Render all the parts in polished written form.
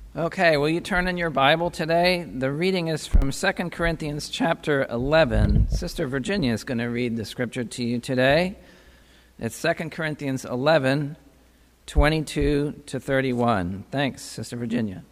Okay, will you turn in your Bible today? The reading is from 2 Corinthians chapter 11. Sister Virginia is going to read the scripture to you today. It's 2 Corinthians 11, 22 to 31. Thanks, Sister Virginia.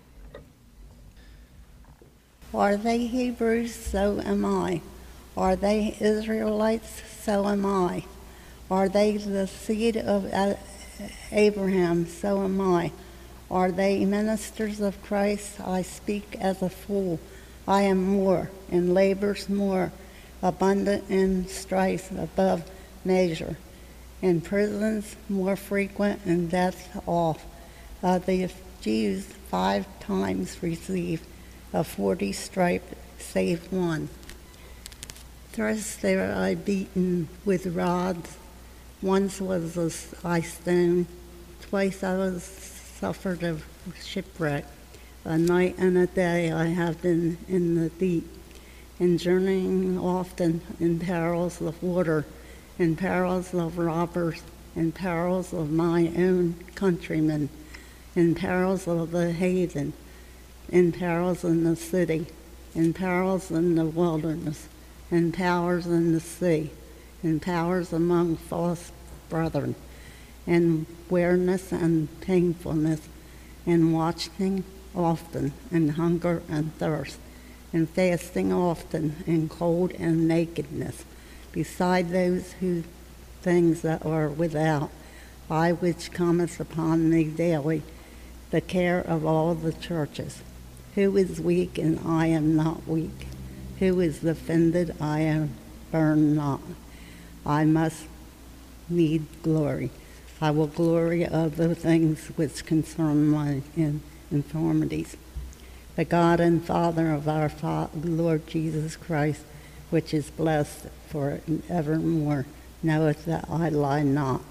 Are they Hebrews? So am I. Are they Israelites? So am I. Are they the seed of Abraham? So am I. Are they ministers of Christ? I speak as a fool. I am more, in labors more, abundant in strife above measure, in prisons more frequent, and deaths oft. The Jews 5 times received 40 stripes, save one. Thrice they were I beaten with rods. Once was I stoned. Twice I was suffered of shipwreck. A night and a day I have been in the deep, in journeying often in perils of water, in perils of robbers, in perils of my own countrymen, in perils of the haven, in perils in the city, in perils in the wilderness, in powers in the sea, in powers among false brethren, in weariness and painfulness, in watching often, in hunger and thirst, in fasting often, in cold and nakedness, beside those things that are without, by which cometh upon me daily the care of all the churches. Who is weak and I am not weak? Who is offended? I am burned not. I must need glory. I will glory of the things which concern my infirmities. The God and Father of our Lord Jesus Christ, which is blessed for evermore, knoweth that I lie not.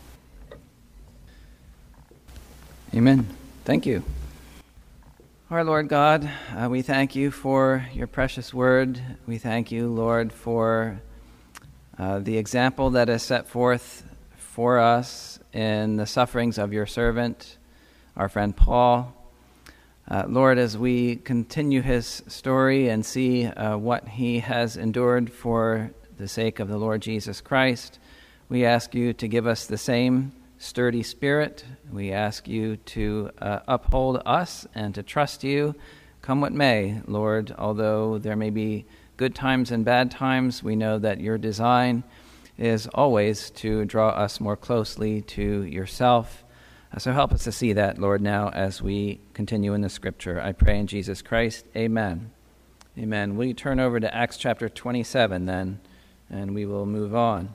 Amen. Thank you. Our Lord God, we thank you for your precious word. We thank you, Lord, for the example that is set forth for us in the sufferings of your servant, our friend Paul. Lord, as we continue his story and see what he has endured for the sake of the Lord Jesus Christ, we ask you to give us the same sturdy spirit. We ask you to uphold us and to trust you, come what may, Lord. Although there may be good times and bad times, we know that your design is always to draw us more closely to yourself. So help us to see that, Lord, now as we continue in the scripture. I pray in Jesus Christ. Amen. Amen. Will you turn over to Acts chapter 27 then, and we will move on.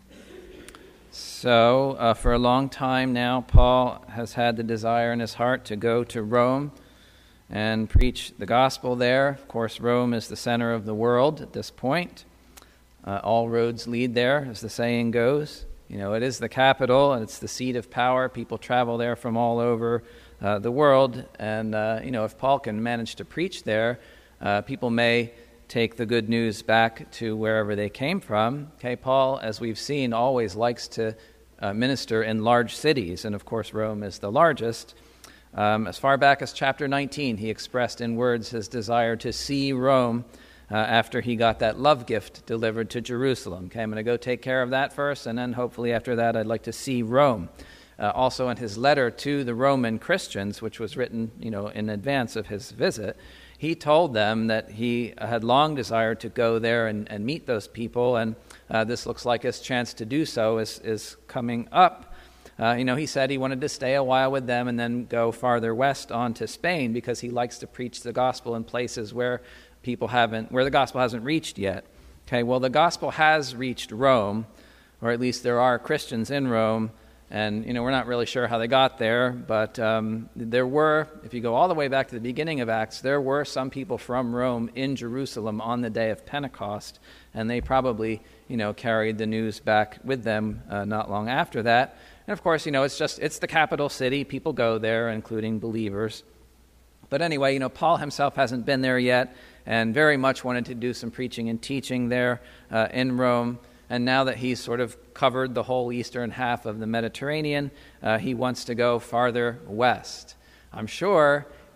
So, for a long time now, Paul has had the desire in his heart to go to Rome and preach the gospel there. Of course, Rome is the center of the world at this point. All roads lead there, as the saying goes. You know, it is the capital, and it's the seat of power. People travel there from all over the world. And, if Paul can manage to preach there, people may take the good news back to wherever they came from. Okay, Paul, as we've seen, always likes to minister in large cities. And, of course, Rome is the largest. As far back as chapter 19, he expressed in words his desire to see Rome after he got that love gift delivered to Jerusalem. Okay, I'm going to go take care of that first, and then hopefully after that I'd like to see Rome. Also in his letter to the Roman Christians, which was written, in advance of his visit, he told them that he had long desired to go there and meet those people, and this looks like his chance to do so is coming up. He said he wanted to stay a while with them and then go farther west on to Spain because he likes to preach the gospel in places where the gospel hasn't reached yet. Okay, well, the gospel has reached Rome, or at least there are Christians in Rome, and, we're not really sure how they got there, but there were, if you go all the way back to the beginning of Acts, there were some people from Rome in Jerusalem on the day of Pentecost, and they probably, carried the news back with them not long after that. And, of course, it's the capital city. People go there, including believers. But anyway, Paul himself hasn't been there yet, and very much wanted to do some preaching and teaching there in Rome. And now that he's sort of covered the whole eastern half of the Mediterranean, he wants to go farther west. I'm sure he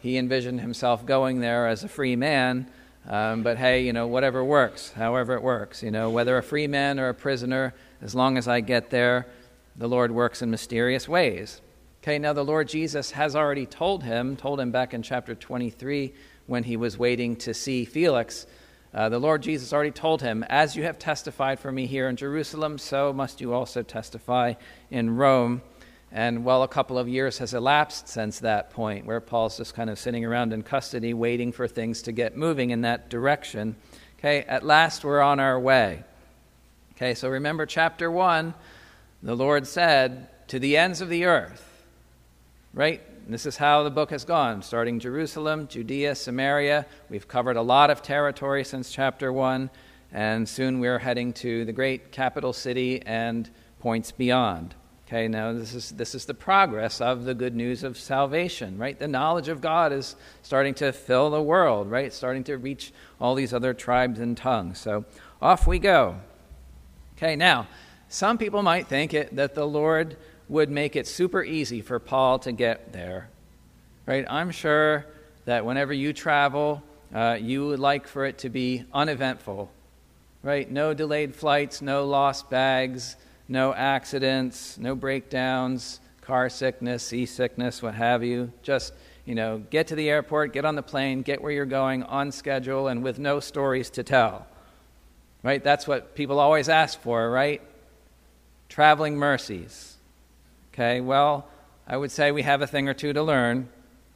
he envisioned himself going there as a free man. But hey, whatever works, however it works, whether a free man or a prisoner, as long as I get there, the Lord works in mysterious ways. Okay, now the Lord Jesus has already told him back in chapter 23 when he was waiting to see Felix. The Lord Jesus already told him, as you have testified for me here in Jerusalem, so must you also testify in Rome. And well, a couple of years has elapsed since that point, where Paul's just kind of sitting around in custody waiting for things to get moving in that direction. Okay, at last we're on our way. Okay, so remember chapter 1, the Lord said, to the ends of the earth, right? And this is how the book has gone, starting Jerusalem, Judea, Samaria. We've covered a lot of territory since chapter 1, and soon we're heading to the great capital city and points beyond. Okay, now this is the progress of the good news of salvation, right? The knowledge of God is starting to fill the world, right? It's starting to reach all these other tribes and tongues. So off we go. Okay, now, some people might think that the Lord would make it super easy for Paul to get there, right? I'm sure that whenever you travel, you would like for it to be uneventful, right? No delayed flights, no lost bags, no accidents, no breakdowns, car sickness, seasickness, what have you. Just, get to the airport, get on the plane, get where you're going on schedule and with no stories to tell, right? That's what people always ask for, right? Traveling mercies. Okay, well, I would say we have a thing or two to learn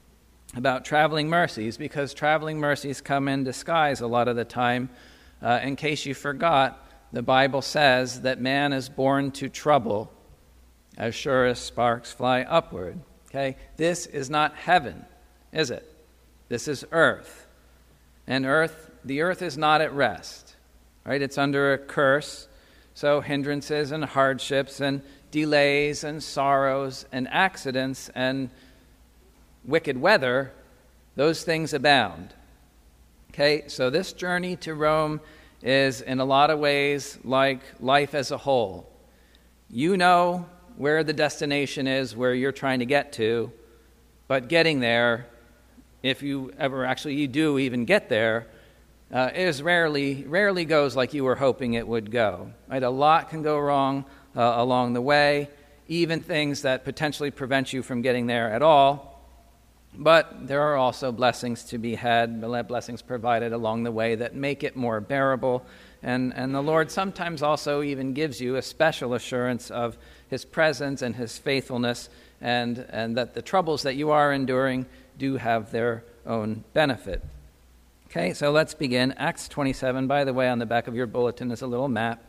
about traveling mercies, because traveling mercies come in disguise a lot of the time. In case you forgot, the Bible says that man is born to trouble as sure as sparks fly upward. Okay, this is not heaven, is it? This is earth. And the earth is not at rest, right? It's under a curse. So hindrances and hardships and delays and sorrows and accidents and wicked weather, those things abound. Okay, so this journey to Rome is in a lot of ways like life as a whole. You know where the destination is, where you're trying to get to, but getting there, if you ever you do even get there, is rarely goes like you were hoping it would go. Right? A lot can go wrong along the way, even things that potentially prevent you from getting there at all. But there are also blessings to be had, blessings provided along the way that make it more bearable. And the Lord sometimes also even gives you a special assurance of His presence and His faithfulness, and that the troubles that you are enduring do have their own benefit. Okay, so let's begin. Acts 27, by the way, on the back of your bulletin is a little map.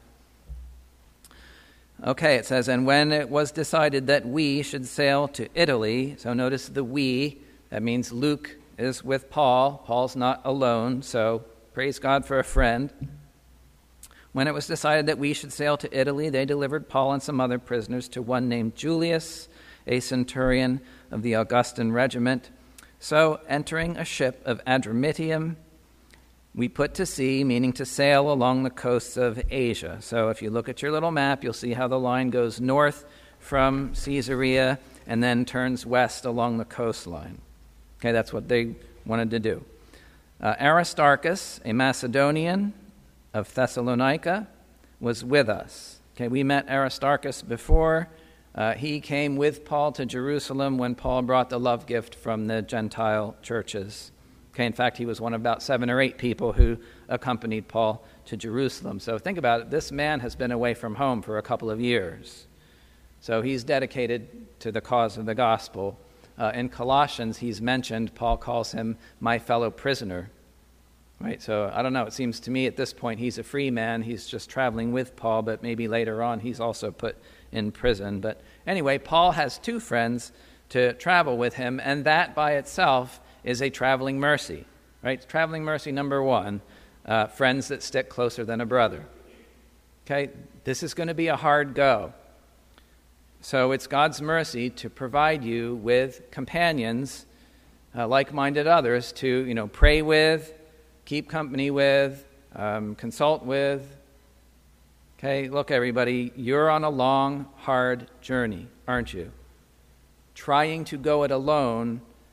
Okay, it says, and when it was decided that we should sail to Italy, so notice the we, that means Luke is with Paul. Paul's not alone, so praise God for a friend. When it was decided that we should sail to Italy, they delivered Paul and some other prisoners to one named Julius, a centurion of the Augustan regiment. So, entering a ship of Adramyttium, we put to sea, meaning to sail along the coasts of Asia. So if you look at your little map, you'll see how the line goes north from Caesarea and then turns west along the coastline. Okay, that's what they wanted to do. Aristarchus, a Macedonian of Thessalonica, was with us. Okay, we met Aristarchus before. He came with Paul to Jerusalem when Paul brought the love gift from the Gentile churches. Okay, in fact, he was one of about 7 or 8 people who accompanied Paul to Jerusalem. So think about it. This man has been away from home for a couple of years. So he's dedicated to the cause of the gospel. In Colossians, he's mentioned, Paul calls him my fellow prisoner. Right, so I don't know. It seems to me at this point he's a free man. He's just traveling with Paul, but maybe later on he's also put in prison. But anyway, Paul has 2 friends to travel with him, and that by itself is a traveling mercy, right? Traveling mercy number 1, friends that stick closer than a brother. Okay, this is going to be a hard go. So it's God's mercy to provide you with companions, like-minded others to, pray with, keep company with, consult with. Okay, look, everybody, you're on a long, hard journey, aren't you? Trying to go it alone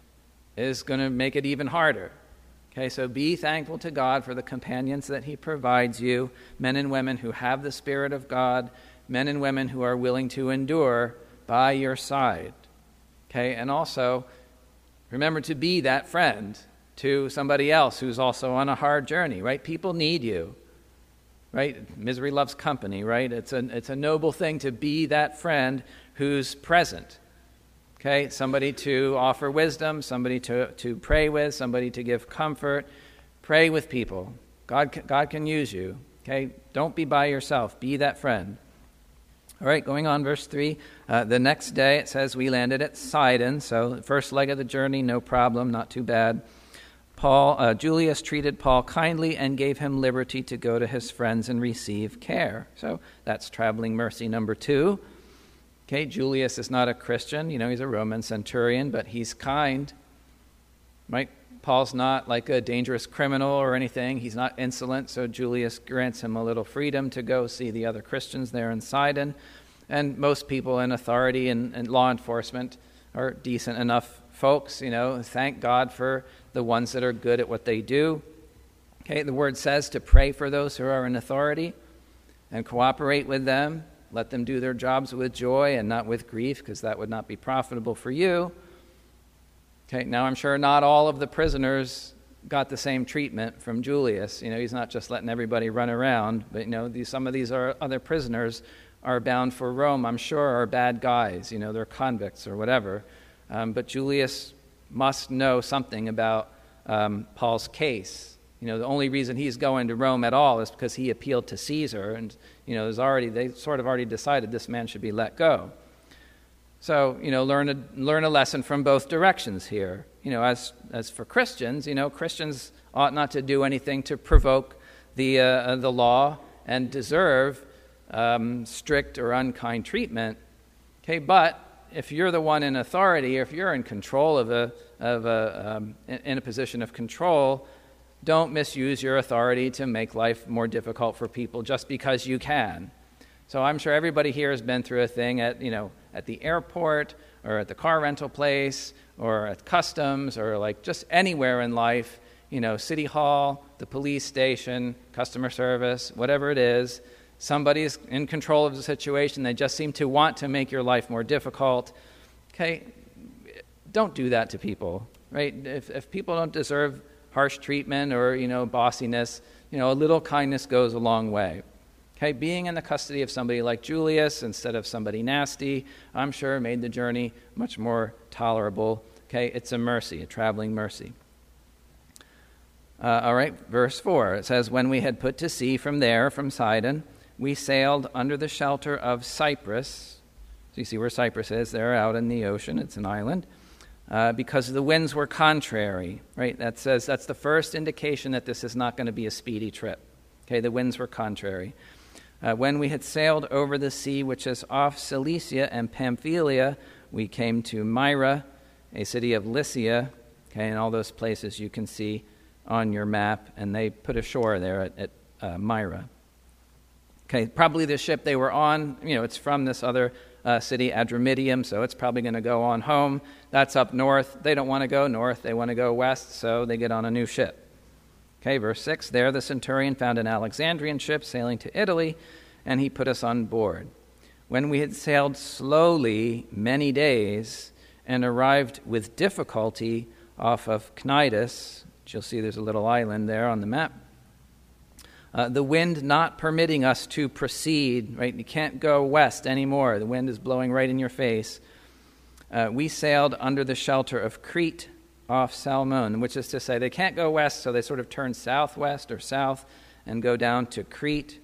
is going to make it even harder. Okay, so be thankful to God for the companions that he provides you, men and women who have the Spirit of God, men and women who are willing to endure by your side. Okay, and also remember to be that friend to somebody else who's also on a hard journey, right? People need you, right? Misery loves company, right? It's a noble thing to be that friend who's present. Okay, somebody to offer wisdom, somebody to pray with, somebody to give comfort. Pray with people. God can use you. Okay, don't be by yourself. Be that friend. All right, going on, verse 3. The next day, it says, we landed at Sidon. So the first leg of the journey, no problem, not too bad. Julius treated Paul kindly and gave him liberty to go to his friends and receive care. So that's traveling mercy number 2. Okay, Julius is not a Christian. He's a Roman centurion, but he's kind. Right? Paul's not like a dangerous criminal or anything. He's not insolent, so Julius grants him a little freedom to go see the other Christians there in Sidon. And most people in authority and law enforcement are decent enough folks. Thank God for the ones that are good at what they do. Okay, the word says to pray for those who are in authority and cooperate with them. Let them do their jobs with joy and not with grief, because that would not be profitable for you. Okay, now I'm sure not all of the prisoners got the same treatment from Julius. He's not just letting everybody run around, but some of these other prisoners are bound for Rome, I'm sure, are bad guys. They're convicts or whatever. But Julius must know something about Paul's case. The only reason he's going to Rome at all is because he appealed to Caesar, and they sort of already decided this man should be let go. So learn a lesson from both directions here. As for Christians, Christians ought not to do anything to provoke the law and deserve strict or unkind treatment. Okay, but if you're the one in authority, or if you're in control in a position of control, don't misuse your authority to make life more difficult for people just because you can. So I'm sure everybody here has been through a thing at the airport or at the car rental place or at customs or like just anywhere in life, City Hall, the police station, customer service, whatever it is. Somebody's in control of the situation. They just seem to want to make your life more difficult. Okay, don't do that to people, right? If people don't deserve harsh treatment or, bossiness, a little kindness goes a long way. Okay, being in the custody of somebody like Julius instead of somebody nasty, I'm sure made the journey much more tolerable. Okay, it's a mercy, a traveling mercy. All right, verse 4, it says, when we had put to sea from Sidon, we sailed under the shelter of Cyprus. So you see where Cyprus is, there out in the ocean, it's an island. Because the winds were contrary, right? That's the first indication that this is not going to be a speedy trip. Okay, the winds were contrary. When we had sailed over the sea, which is off Cilicia and Pamphylia, we came to Myra, a city of Lycia. Okay, and all those places you can see on your map, and they put ashore there at Myra. Okay, probably the ship they were on, it's from this other city, Adramyttium, so it's probably going to go on home. That's up north. They don't want to go north. They want to go west, so they get on a new ship. Okay, verse 6, there the centurion found an Alexandrian ship sailing to Italy, and he put us on board. When we had sailed slowly many days and arrived with difficulty off of Cnidus, which you'll see there's a little island there on the map, the wind not permitting us to proceed, right? You can't go west anymore. The wind is blowing right in your face. We sailed under the shelter of Crete off Salmon, which is to say they can't go west, so they sort of turn southwest or south and go down to Crete.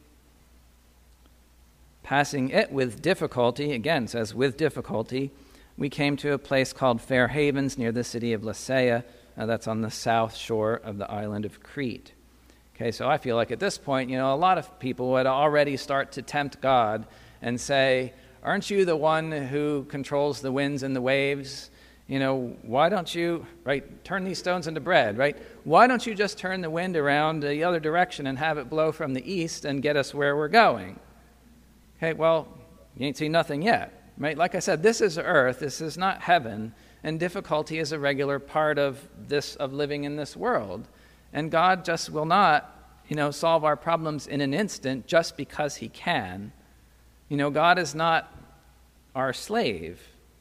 Passing it with difficulty, again, it says with difficulty, we came to a place called Fair Havens near the city of Lasea. That's on the south shore of the island of Crete. Okay, so I feel like at this point, a lot of people would already start to tempt God and say, aren't you the one who controls the winds and the waves? Why don't you, right, turn these stones into bread, right? Why don't you just turn the wind around the other direction and have it blow from the east and get us where we're going? Okay, well, you ain't seen nothing yet, right? Like I said, this is earth, this is not heaven, and difficulty is a regular part of living in this world. And God just will not, solve our problems in an instant just because he can. God is not our slave.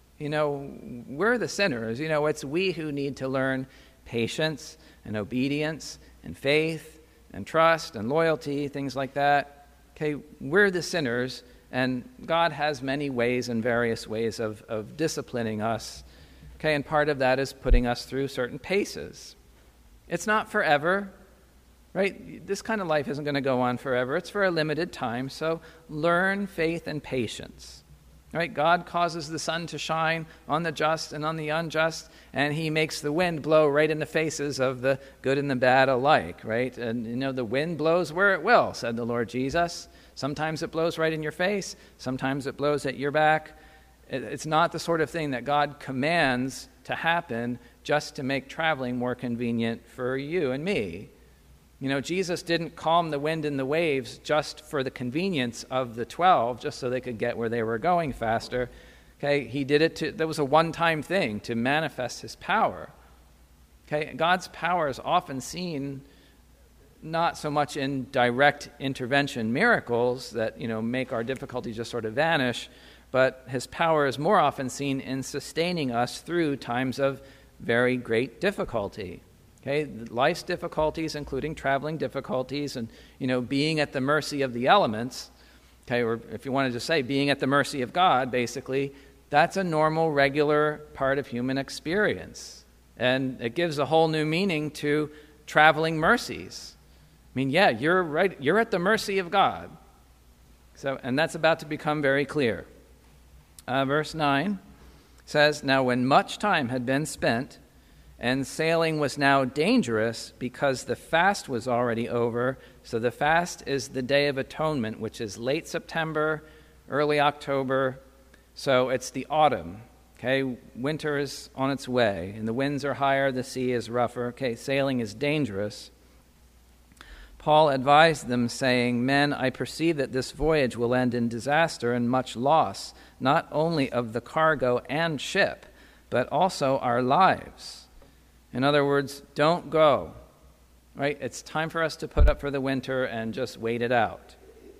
We're the sinners. It's we who need to learn patience and obedience and faith and trust and loyalty, things like that. Okay, we're the sinners, and God has many ways and various ways of disciplining us. Okay, and part of that is putting us through certain paces. It's not forever, right? This kind of life isn't going to go on forever. It's for a limited time, so learn faith and patience. Right? God causes the sun to shine on the just and on the unjust, and he makes the wind blow right in the faces of the good and the bad alike, right? And, the wind blows where it will, said the Lord Jesus. Sometimes it blows right in your face. Sometimes it blows at your back. It's not the sort of thing that God commands to happen just to make traveling more convenient for you and me. Jesus didn't calm the wind and the waves just for the convenience of the 12, just so they could get where they were going faster. Okay, he did it that was a one-time thing to manifest his power. Okay, God's power is often seen not so much in direct intervention miracles that, make our difficulties just sort of vanish, but his power is more often seen in sustaining us through times of very great difficulty. Okay, life's difficulties, including traveling difficulties and, being at the mercy of the elements, okay, or if you wanted to say being at the mercy of God, basically, that's a normal, regular part of human experience. And it gives a whole new meaning to traveling mercies. I mean, yeah, you're right, you're at the mercy of God. And that's about to become very clear. Verse 9 says, "Now when much time had been spent, and sailing was now dangerous because the fast was already over." So the fast is the Day of Atonement, which is late September, early October. So it's the autumn. Okay, winter is on its way, and the winds are higher, the sea is rougher. Okay, sailing is dangerous. Paul advised them, saying, "Men, I perceive that this voyage will end in disaster and much loss, not only of the cargo and ship, but also our lives." In other words, don't go, right? It's time for us to put up for the winter and just wait it out.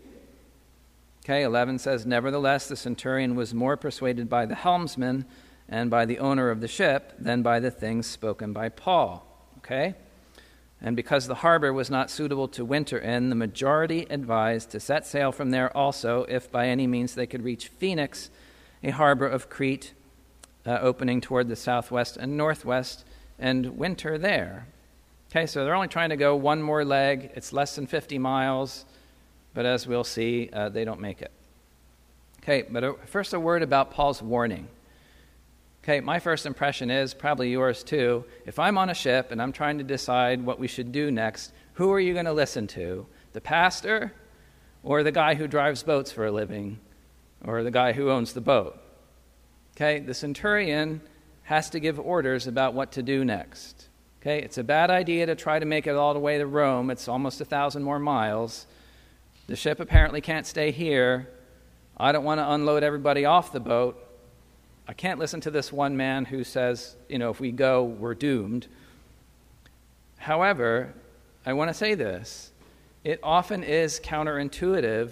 Okay, 11 says, "Nevertheless, the centurion was more persuaded by the helmsman and by the owner of the ship than by the things spoken by Paul." Okay? And because the harbor was not suitable to winter in, the majority advised to set sail from there also, if by any means they could reach Phoenix, a harbor of Crete, opening toward the southwest and northwest, and winter there. Okay, so they're only trying to go one more leg. It's less than 50 miles, but as we'll see, they don't make it. Okay, but first a word about Paul's warning. Okay, my first impression is, probably yours too, if I'm on a ship and I'm trying to decide what we should do next, who are you going to listen to? The pastor or the guy who drives boats for a living or the guy who owns the boat? Okay, the centurion has to give orders about what to do next. Okay, it's a bad idea to try to make it all the way to Rome. It's almost 1,000 more miles. The ship apparently can't stay here. I don't want to unload everybody off the boat. I can't listen to this one man who says, if we go, we're doomed. However, I want to say this. It often is counterintuitive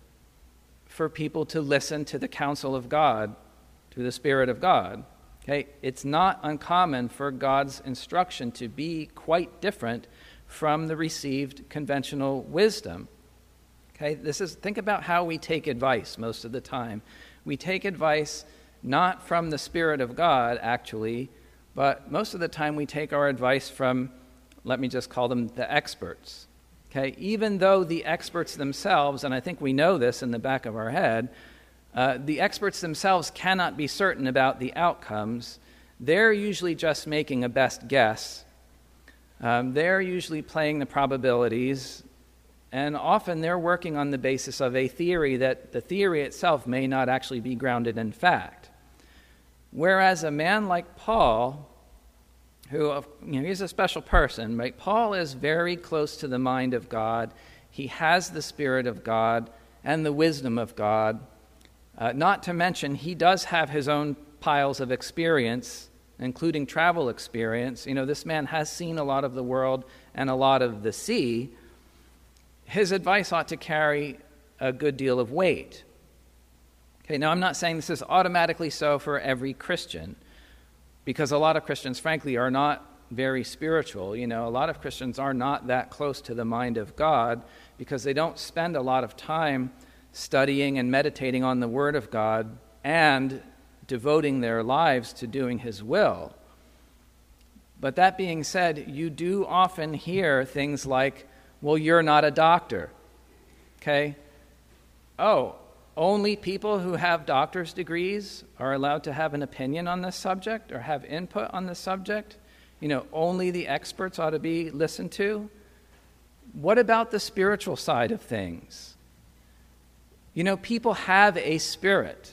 for people to listen to the counsel of God, to the Spirit of God. Okay, it's not uncommon for God's instruction to be quite different from the received conventional wisdom. Okay, think about how we take advice most of the time. We take advice not from the Spirit of God, actually, but most of the time we take our advice from, let me just call them the experts. Okay, even though the experts themselves, and I think we know this in the back of our head, the experts themselves cannot be certain about the outcomes. They're usually just making a best guess. They're usually playing the probabilities, and often they're working on the basis of a theory that the theory itself may not actually be grounded in fact. Whereas a man like Paul, who he's a special person, right? Paul is very close to the mind of God. He has the Spirit of God and the wisdom of God. Not to mention, he does have his own piles of experience including travel experience, this man has seen a lot of the world and a lot of the sea, his advice ought to carry a good deal of weight. Okay, now I'm not saying this is automatically so for every Christian, because a lot of Christians, frankly, are not very spiritual. A lot of Christians are not that close to the mind of God because they don't spend a lot of time studying and meditating on the Word of God and devoting their lives to doing His will. But that being said, you do often hear things like, well, you're not a doctor. Okay? Oh, only people who have doctor's degrees are allowed to have an opinion on this subject or have input on this subject? Only the experts ought to be listened to? What about the spiritual side of things? People have a spirit.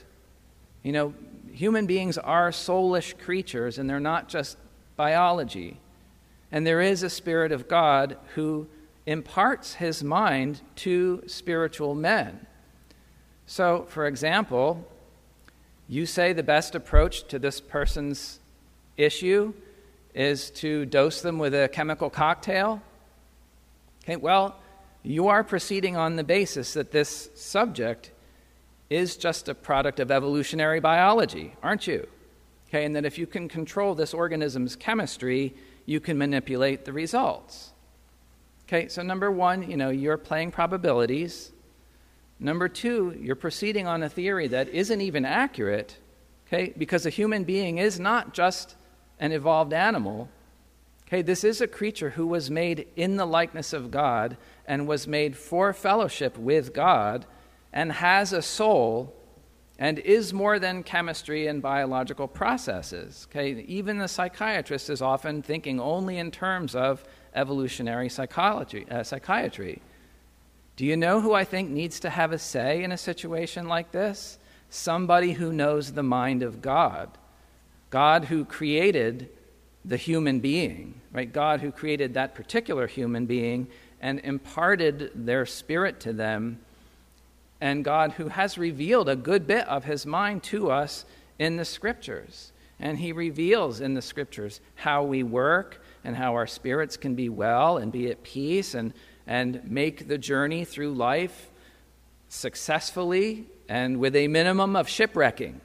Human beings are soulish creatures, and they're not just biology. And there is a Spirit of God who imparts His mind to spiritual men. So, for example, you say the best approach to this person's issue is to dose them with a chemical cocktail. Okay, well, you are proceeding on the basis that this subject is just a product of evolutionary biology, aren't you? Okay, and that if you can control this organism's chemistry, you can manipulate the results. Okay, so number one, you're playing probabilities. Number two, you're proceeding on a theory that isn't even accurate, okay, because a human being is not just an evolved animal. Okay, this is a creature who was made in the likeness of God and was made for fellowship with God and has a soul and is more than chemistry and biological processes. Okay, even the psychiatrist is often thinking only in terms of evolutionary psychiatry. Do you know who I think needs to have a say in a situation like this? Somebody who knows the mind of God. God who created the human being, right? God who created that particular human being and imparted their spirit to them, and God who has revealed a good bit of His mind to us in the Scriptures. And He reveals in the Scriptures how we work and how our spirits can be well and be at peace and make the journey through life successfully and with a minimum of shipwrecking.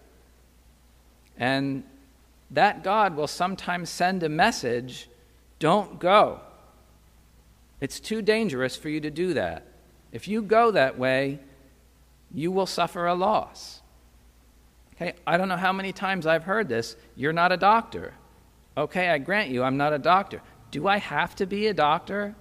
And that God will sometimes send a message, don't go. It's too dangerous for you to do that. If you go that way, you will suffer a loss. Okay, I don't know how many times I've heard this. You're not a doctor. Okay, I grant you I'm not a doctor. Do I have to be a doctor?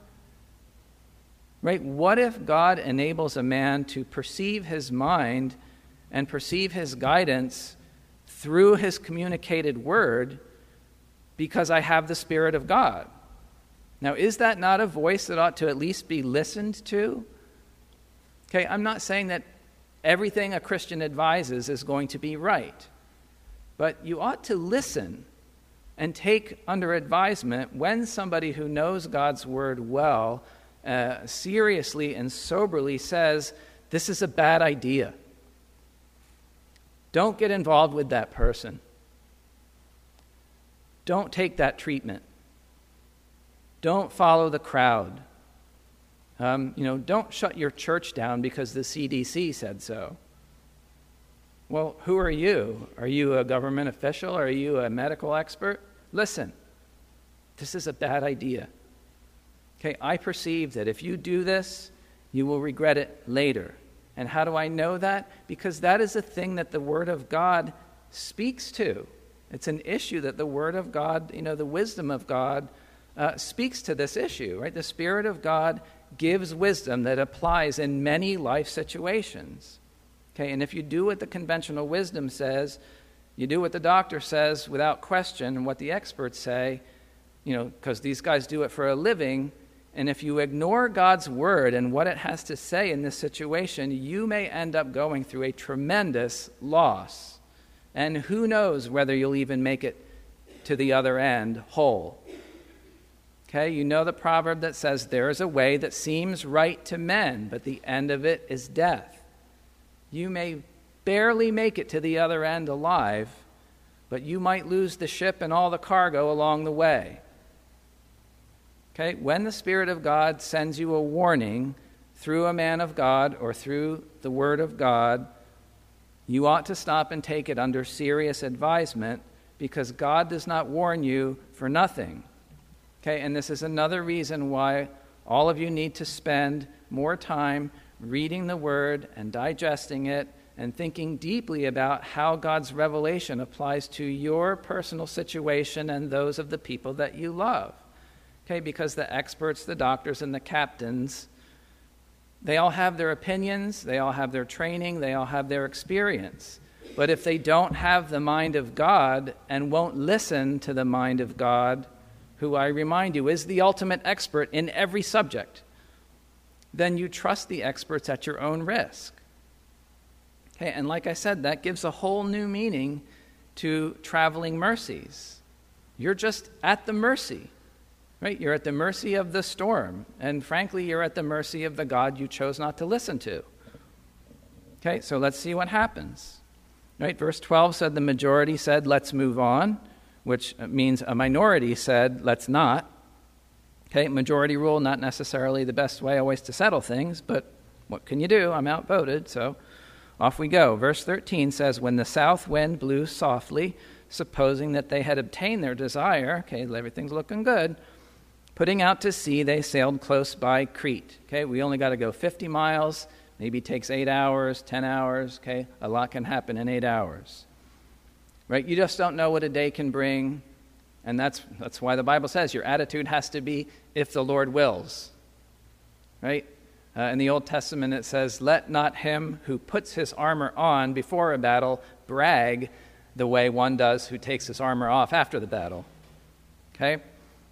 Right? What if God enables a man to perceive his mind and perceive his guidance through His communicated word because I have the Spirit of God? Now, is that not a voice that ought to at least be listened to? Okay, I'm not saying that everything a Christian advises is going to be right, but you ought to listen and take under advisement when somebody who knows God's word well seriously and soberly says, this is a bad idea. Don't get involved with that person. Don't take that treatment. Don't follow the crowd. Don't shut your church down because the CDC said so. Well, who are you? Are you a government official? Are you a medical expert? Listen, this is a bad idea. Okay, I perceive that if you do this, you will regret it later. And how do I know that? Because that is a thing that the Word of God speaks to. It's an issue that the Word of God, the wisdom of God, speaks to this issue, right? The Spirit of God gives wisdom that applies in many life situations. Okay, and if you do what the conventional wisdom says, you do what the doctor says without question and what the experts say, because these guys do it for a living. And if you ignore God's word and what it has to say in this situation, you may end up going through a tremendous loss. And who knows whether you'll even make it to the other end whole. Okay, you know the proverb that says, there is a way that seems right to men, but the end of it is death. You may barely make it to the other end alive, but you might lose the ship and all the cargo along the way. Okay, when the Spirit of God sends you a warning through a man of God or through the Word of God, you ought to stop and take it under serious advisement, because God does not warn you for nothing. Okay, and this is another reason why all of you need to spend more time reading the Word and digesting it and thinking deeply about how God's revelation applies to your personal situation and those of the people that you love. Okay, because the experts, the doctors, and the captains, they all have their opinions, they all have their training, they all have their experience. But if they don't have the mind of God and won't listen to the mind of God, who I remind you is the ultimate expert in every subject, then you trust the experts at your own risk. Okay, and like I said, that gives a whole new meaning to traveling mercies. You're just at the mercy. Right? You're at the mercy of the storm. And frankly, you're at the mercy of the God you chose not to listen to. Okay, so let's see what happens. Right? Verse 12 said the majority said, let's move on, which means a minority said, let's not. Okay, majority rule, not necessarily the best way always to settle things, but what can you do? I'm outvoted, so off we go. Verse 13 says, when the south wind blew softly, supposing that they had obtained their desire, okay, everything's looking good, putting out to sea, they sailed close by Crete. Okay, we only got to go 50 miles. Maybe it takes 8 hours, 10 hours. Okay, a lot can happen in 8 hours. Right? You just don't know what a day can bring, and that's why the Bible says your attitude has to be, if the Lord wills. Right? In the Old Testament it says, let not him who puts his armor on before a battle brag the way one does who takes his armor off after the battle. Okay?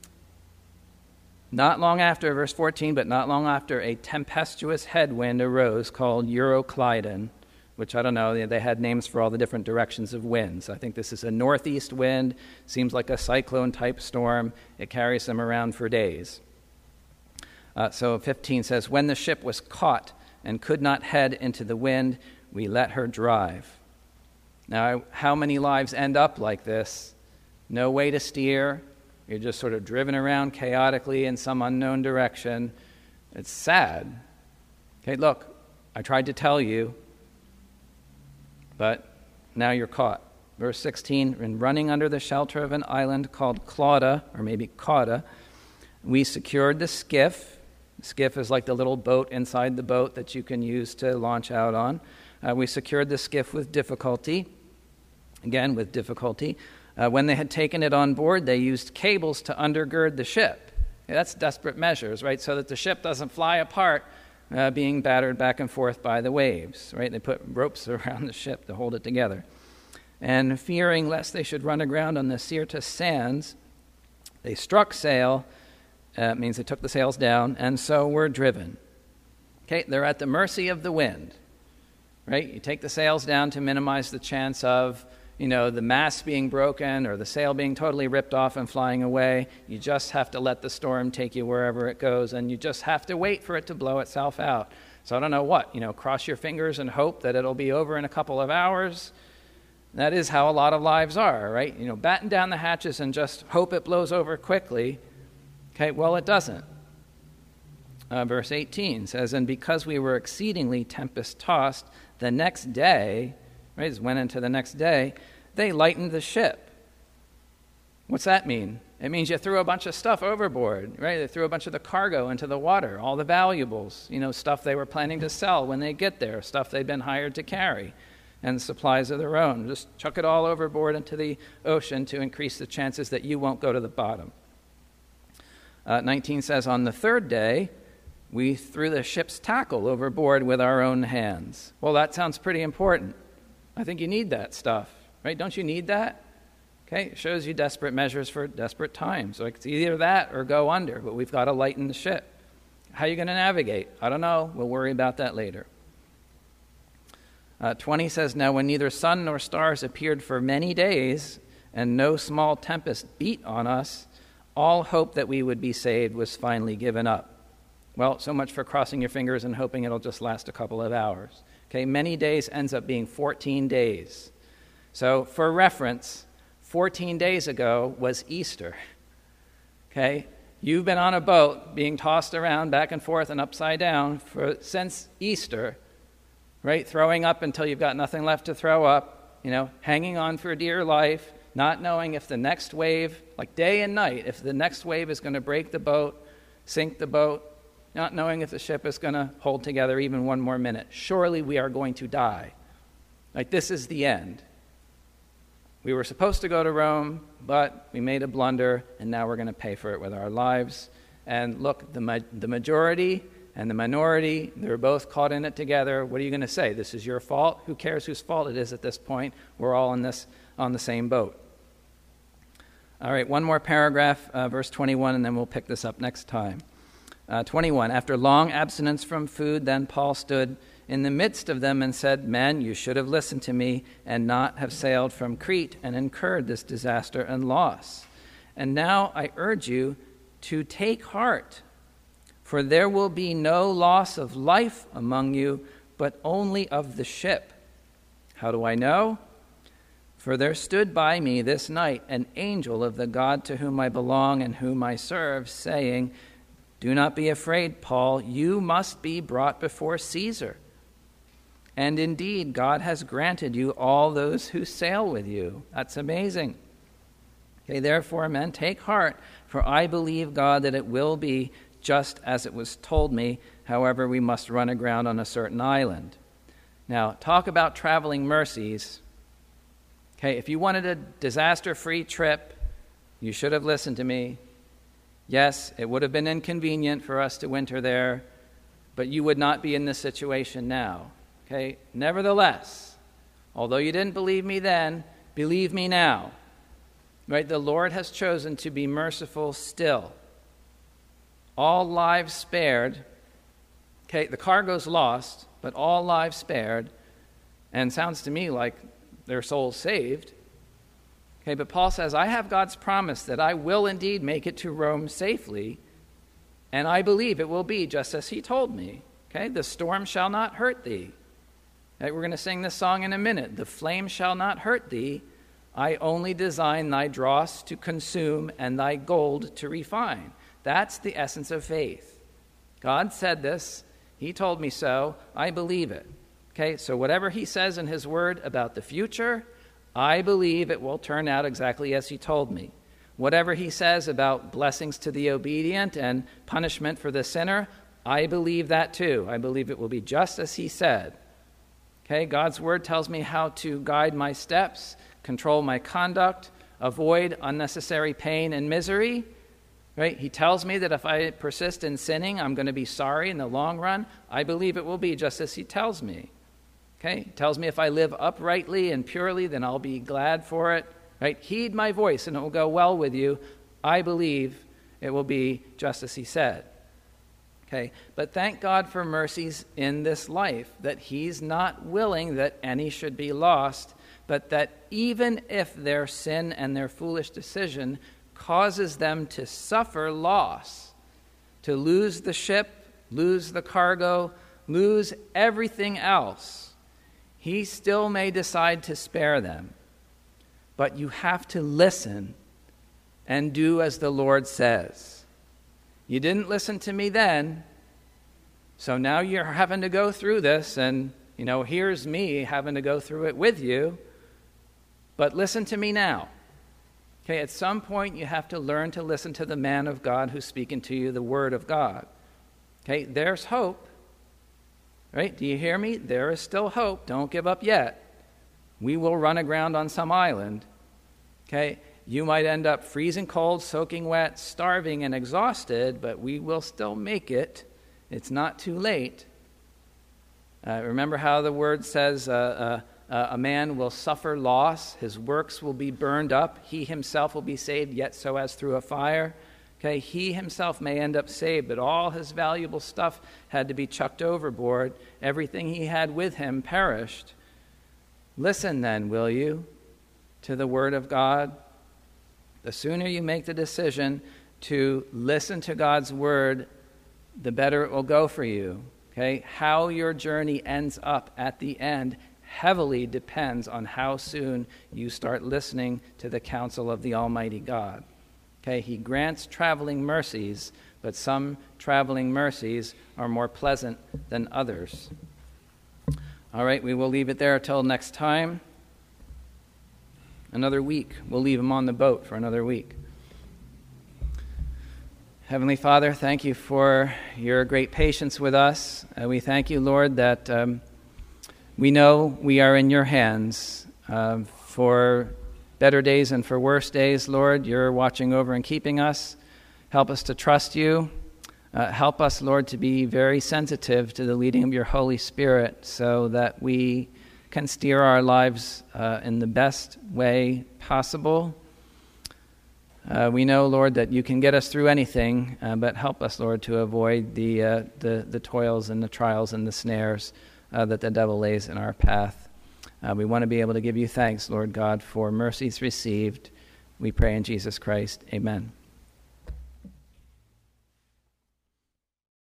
Not long after, verse 14, but not long after, a tempestuous headwind arose called Euroclydon, which I don't know, they had names for all the different directions of winds. I think this is a northeast wind, seems like a cyclone-type storm. It carries them around for days. So 15 says, when the ship was caught and could not head into the wind, we let her drive. Now, how many lives end up like this? No way to steer. You're just sort of driven around chaotically in some unknown direction. It's sad. Okay, look, I tried to tell you, but now you're caught. Verse 16, in running under the shelter of an island called Clauda, or maybe Cauda, we secured the skiff. The skiff is like the little boat inside the boat that you can use to launch out on. We secured the skiff with difficulty. Again, with difficulty. When they had taken it on board, they used cables to undergird the ship. Okay, that's desperate measures, right? So that the ship doesn't fly apart, being battered back and forth by the waves, right? They put ropes around the ship to hold it together. And fearing lest they should run aground on the Syrtis sands, they struck sail. It means they took the sails down, and so were driven. Okay, they're at the mercy of the wind, right? You take the sails down to minimize the chance of the mast being broken or the sail being totally ripped off and flying away. You just have to let the storm take you wherever it goes, and you just have to wait for it to blow itself out. So I don't know what, cross your fingers and hope that it'll be over in a couple of hours. That is how a lot of lives are, right? Batten down the hatches and just hope it blows over quickly. Okay, well, it doesn't. Verse 18 says, and because we were exceedingly tempest-tossed, the next day, right, it went into the next day, they lightened the ship. What's that mean? It means you threw a bunch of stuff overboard, right? They threw a bunch of the cargo into the water, all the valuables, stuff they were planning to sell when they get there, stuff they'd been hired to carry, and supplies of their own. Just chuck it all overboard into the ocean to increase the chances that you won't go to the bottom. 19 says, on the third day, we threw the ship's tackle overboard with our own hands. Well, that sounds pretty important. I think you need that stuff, right? Don't you need that? Okay, it shows you desperate measures for desperate times. So it's either that or go under, but we've got to lighten the ship. How are you going to navigate? I don't know. We'll worry about that later. 20 says, now when neither sun nor stars appeared for many days, and no small tempest beat on us, all hope that we would be saved was finally given up. Well, so much for crossing your fingers and hoping it'll just last a couple of hours. Okay, many days ends up being 14 days. So for reference, 14 days ago was Easter. Okay? You've been on a boat being tossed around back and forth and upside down since Easter, right? Throwing up until you've got nothing left to throw up, hanging on for dear life, not knowing if the next wave, like day and night, if the next wave is going to break the boat, sink the boat, not knowing if the ship is going to hold together even one more minute. Surely we are going to die. Like, this is the end. We were supposed to go to Rome, but we made a blunder, and now we're going to pay for it with our lives. And look, the majority and the minority, they're both caught in it together. What are you going to say? This is your fault? Who cares whose fault it is at this point? We're all on the same boat. All right, one more paragraph, verse 21, and then we'll pick this up next time. 21, after long abstinence from food, then Paul stood in the midst of them and said, "Men, you should have listened to me and not have sailed from Crete and incurred this disaster and loss. And now I urge you to take heart, for there will be no loss of life among you, but only of the ship. How do I know? For there stood by me this night an angel of the God to whom I belong and whom I serve, saying, 'Do not be afraid, Paul. You must be brought before Caesar. And indeed, God has granted you all those who sail with you.'" That's amazing. Okay, therefore, men, take heart, for I believe God that it will be just as it was told me. However, we must run aground on a certain island. Now, talk about traveling mercies. Okay, if you wanted a disaster-free trip, you should have listened to me. Yes, it would have been inconvenient for us to winter there, but you would not be in this situation now. Okay? Nevertheless, although you didn't believe me then, believe me now. Right? The Lord has chosen to be merciful still. All lives spared. Okay, the cargo's lost, but all lives spared. And sounds to me like their souls saved. Okay, but Paul says, I have God's promise that I will indeed make it to Rome safely, and I believe it will be just as he told me. Okay, the storm shall not hurt thee. Okay, we're going to sing this song in a minute. The flame shall not hurt thee. I only design thy dross to consume and thy gold to refine. That's the essence of faith. God said this. He told me so. I believe it. Okay, so whatever he says in his word about the future, I believe it will turn out exactly as he told me. Whatever he says about blessings to the obedient and punishment for the sinner, I believe that too. I believe it will be just as he said. Okay, God's word tells me how to guide my steps, control my conduct, avoid unnecessary pain and misery. Right? He tells me that if I persist in sinning, I'm going to be sorry in the long run. I believe it will be just as he tells me. Okay? He tells me if I live uprightly and purely, then I'll be glad for it. Right? Heed my voice and it will go well with you. I believe it will be just as he said. Okay? But thank God for mercies in this life, that he's not willing that any should be lost, but that even if their sin and their foolish decision causes them to suffer loss, to lose the ship, lose the cargo, lose everything else, he still may decide to spare them. But you have to listen and do as the Lord says. You didn't listen to me then, so now you're having to go through this, and, here's me having to go through it with you. But listen to me now. Okay, at some point you have to learn to listen to the man of God who's speaking to you the word of God. Okay, there's hope. Right? Do you hear me? There is still hope. Don't give up yet. We will run aground on some island. Okay? You might end up freezing cold, soaking wet, starving, and exhausted, but we will still make it. It's not too late. Remember how the word says a man will suffer loss. His works will be burned up. He himself will be saved, yet so as through a fire. Okay, he himself may end up saved, but all his valuable stuff had to be chucked overboard. Everything he had with him perished. Listen then, will you, to the word of God? The sooner you make the decision to listen to God's word, the better it will go for you. Okay, how your journey ends up at the end heavily depends on how soon you start listening to the counsel of the Almighty God. Okay, he grants traveling mercies, but some traveling mercies are more pleasant than others. All right, we will leave it there until next time. Another week. We'll leave him on the boat for another week. Heavenly Father, thank you for your great patience with us. We thank you, Lord, that we know we are in your hands. For better days and for worse days, Lord, you're watching over and keeping us. Help us to trust you. Help us, Lord, to be very sensitive to the leading of your Holy Spirit so that we can steer our lives in the best way possible. We know, Lord, that you can get us through anything, but help us, Lord, to avoid the toils and the trials and the snares that the devil lays in our path. We want to be able to give you thanks, Lord God, for mercies received. We pray in Jesus Christ. Amen.